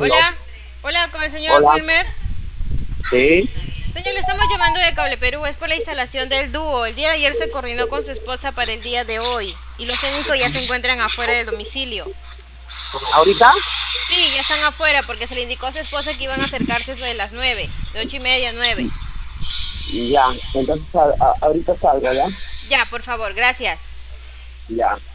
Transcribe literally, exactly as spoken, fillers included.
Hello. Hola, hola, con el señor Hola. Wilmer. Sí. Señor, le estamos llamando de Cable Perú, es por la instalación del dúo. El día de ayer se coordinó con su esposa para el día de hoy y los técnicos ya se encuentran afuera del domicilio. ¿Ahorita? Sí, ya están afuera porque se le indicó a su esposa que iban a acercarse sobre las nueve, de ocho y media a nueve. Ya. Entonces, a- a- ahorita salgo, ¿ya? Ya, por favor, gracias. Ya.